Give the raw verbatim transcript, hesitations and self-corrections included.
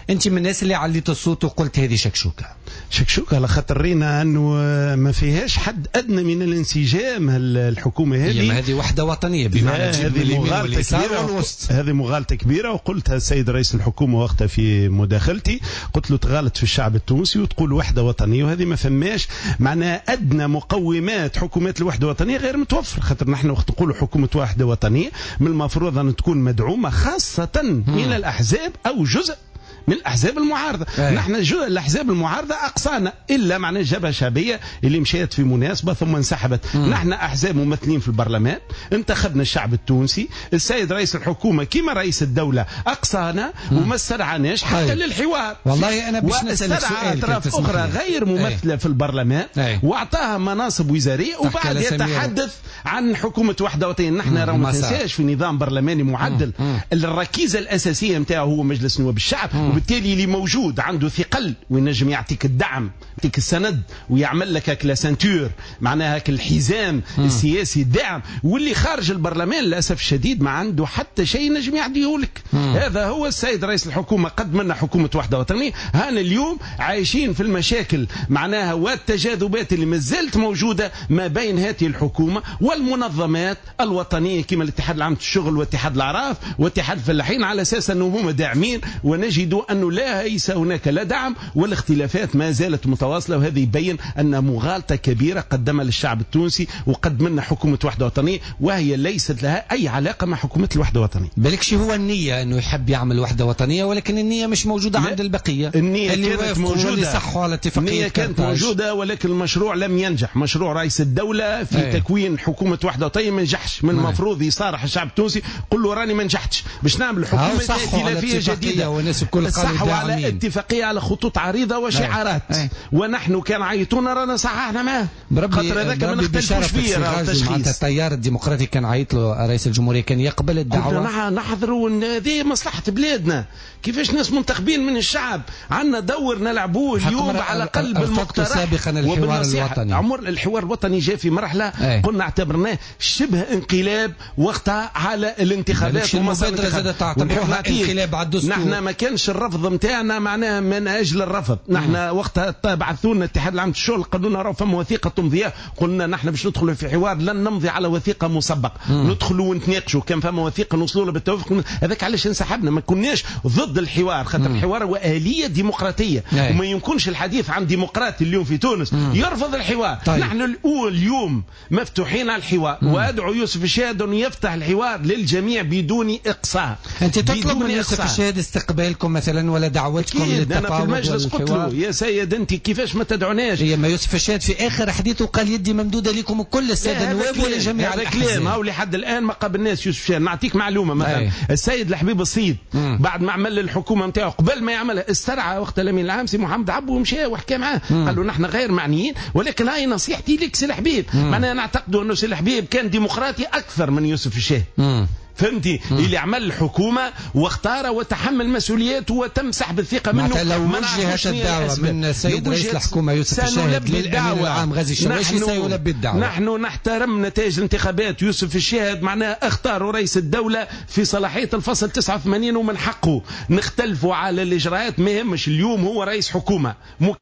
انت من الناس اللي عليت الصوت وقلت هذه شكشوكه شكشوكه على خاطر رينا انه ما فيهاش حد ادنى من الانسجام. الحكومه هذه هذه وحده وطنيه بمعنى تجيب اليمين واليسار والوسط. هذه مغالطه كبيره، وقلتها السيد رئيس الحكومه وقتها في مداخلتي، قلت له تغالط في الشعب التونسي وتقول وحده وطنيه، وهذه ما فماش معناها ادنى مقومات حكومات الوحده الوطنيه غير متوفر. خاطر نحن وقت نقولوا حكومه وحده وطنيه من المفروض ان تكون مدعومه خاصه من الاحزاب او جزء من الاحزاب المعارضه. أيه. نحن الاحزاب المعارضه اقصانا الا معناها الجبهه الشعبيه اللي مشيت في مناسبه ثم انسحبت. مم. نحن احزاب ممثلين في البرلمان، انتخبنا الشعب التونسي، السيد رئيس الحكومه كما رئيس الدوله اقصانا وما استدعاناش حتى أيه. للحوار. والله انا باش نسالك سؤال اطراف اخرى غير ممثله أيه. في البرلمان أيه. واعطاها مناصب وزاريه وبعد يتحدث عن حكومه وحده وطنيه. نحن راه ما تنساش في نظام برلماني معدل مم. الركيزه الاساسيه نتاعو هو مجلس نواب الشعب. مم. وبالتالي اللي موجود عنده ثقل وينجم يعطيك الدعم، يعطيك السند ويعمل لك هاك لاسانتور معناها هاك الحزام م. السياسي الدعم، واللي خارج البرلمان للاسف الشديد ما عنده حتى شيء ينجم يعطيه لك. هذا هو السيد رئيس الحكومه قد منا حكومه وحده وطنيه. هانا اليوم عايشين في المشاكل معناها والتجاذبات اللي ما زالت موجوده ما بين هذه الحكومه والمنظمات الوطنيه كما الاتحاد العام للشغل واتحاد الاعراف واتحاد الفلاحين، على اساس انهم هم داعمين، ونجد أنه لا ليس هناك لا دعم والاختلافات ما زالت متواصلة. وهذا يبين أن مغالطة كبيرة قدمها للشعب التونسي وقد منا حكومة وحدة وطنية، وهي ليست لها أي علاقة مع حكومة الوحدة الوطنية. بالكش هو النية أنه يحب يعمل وحدة وطنية، ولكن النية مش موجودة عند البقية. النية اللي كانت موجودة، صحوا على اتفاقية النية كانت موجودة، ولكن المشروع لم ينجح. مشروع رئيس الدولة في أي. تكوين حكومة وحدة وطنية ما نجحش. من المفروض يصارح الشعب التونسي قل له راني ما نجحتش باش نعمل حكومة ائتلافية جديدة، والناس الكل صحوا على اتفاقية على خطوط عريضة وشعارات. أي. أي. ونحن كان عيطونا رانا صححنا معاه. خاطر هذاك ما نختلفوش فيه. معناتها التيار الديمقراطي كان عيط له رئيس الجمهورية كان يقبل الدعوة. نحضروا هذه مصلحة بلادنا، كيفاش ناس منتخبين من الشعب عنا دور نلعبوه اليوم على قلب المقترح سابقا الحوار الوطني. عمر الحوار الوطني جاء في مرحلة أي. قلنا اعتبرناه شبه انقلاب وقتها على الانتخابات المبادرة زادت تعتبرها انقلاب على الدستور. نحن ما كانش الرفض نتاعنا معناها من اجل الرفض. نحن وقتها بعثوا لنا الاتحاد العام للشغل قالوا لنا راه فما وثيقه تمضيها، قلنا نحن باش ندخلوا في حوار لن نمضي على وثيقه مسبق، ندخلوا ونتناقشوا كان فما وثيقه نوصلوا لها بالتوافق. هذاك علاش انسحبنا، ما كناش ضد الحوار خاطر الحوار هو آلية ديمقراطية وما يمكنش الحديث عن ديمقراطي اليوم في تونس مم. يرفض الحوار. طيب. نحن الأول اليوم مفتوحين على الحوار مم. وأدعو يوسف الشاهد أن يفتح الحوار للجميع بدون إقصاء. أنت تطلب من يوسف الشاهد استقبالكم مثلا ولا دعوتكم للتفاوض؟ أنا في المجلس قلت له يا سيد أنت كيفاش ما تدعوناش؟ هي ما يوسف الشاهد في آخر حديثه قال يدي ممدودة لكم كل السادة النواب ولجميع الأحزاب. هذا كلام هاولي لحد الآن ما قابلناش يوسف الشاهد. نعطيك معلومة مثلا أي. السيد الحبيب الصيد مم. بعد ما عمل الحكومة نتاعو قبل ما يعملها استرعى وقت الامين العام سي محمد عبو ومشى وحكى معاه قال له نحن غير معنيين، ولكن هاي نصيحتي لك سي الحبيب. معناها نعتقد انه سي الحبيب كان ديمقراطي اكثر من يوسف الشاهد. فهمتي اللي عمل الحكومه واختار وتحمل مسؤولياته وتم سحب الثقه منه. لو وجهت الدعوه من السيد رئيس الحكومه يوسف الشاهد للامين العام غازي الشواشي سيلبي الدعوه. نحن نحترم نتائج الانتخابات. يوسف الشاهد معناها اختاروا رئيس الدوله في صلاحيه الفصل تسعة وثمانين ومن حقه نختلفوا على الاجراءات، ما يهمش. اليوم هو رئيس حكومه